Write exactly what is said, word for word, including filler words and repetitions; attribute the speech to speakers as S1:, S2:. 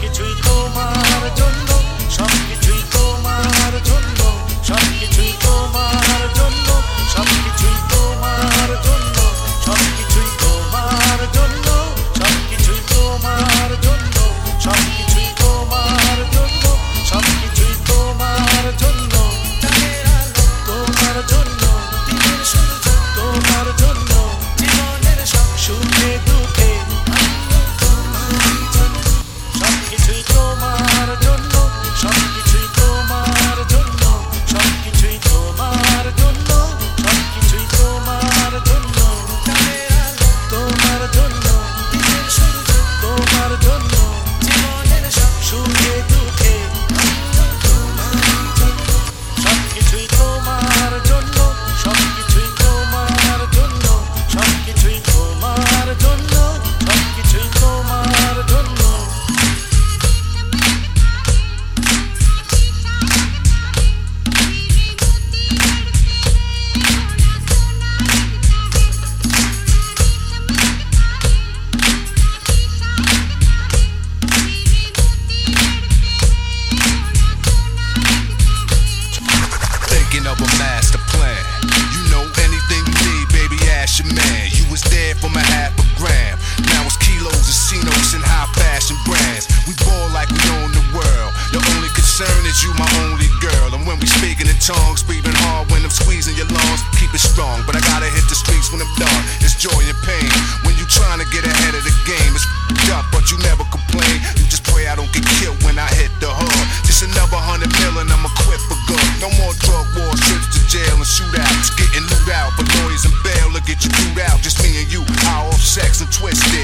S1: সবকিছুই তোমার জন্য, সবকিছুই তোমার জন্য, সবকিছুই তোমার জন্য, সবকিছুই তোমার জন্য, সবকিছুই তোমার জন্য, সবকিছুই তোমার জন্য, সবকিছুই তোমার জন্য, সবকিছুই তোমার জন্য, তোমার জন্য, দিনের সূর্য তোমার জন্য, জীবনের সব সুখে দুঃখে সবকিছুই তোমার জন্য, সবকিছুই তোমার জন্য, সবকিছুই তোমার জন্য, সবকিছুই তোমার জন্য, তোমার জন্য, দিনের সূর্য তোমার জন্য, জীবনের সব সুখে দুঃখে সবকিছুই তোমার জন্য, সবকিছুই তোমার জন্য, সবকিছুই তোমার জন্য, সবকিছুই তোমার জন্য।
S2: Thinking of a master plan. You know anything you need, baby, ask your man. You was there for my half a gram. Now it's kilos and C-notes and high fashion brands. We ball like we own the world. The only concern is you my only girl. And when we speaking in tongues, breathing hard when I'm squeezing your lungs. Keep it strong, but I gotta hit the streets when I'm done. It's joy and pain. When you trying to get ahead of the game, it's f***ed up, but you never complain. You just pray I don't get killed when I hit the hood. Just another hundred million, I'm equipped for good. No more drug wars, trips to jail and shootouts. Getting loot out, but lawyers and bail will get you through out. Just me and you, how off sex and twisted.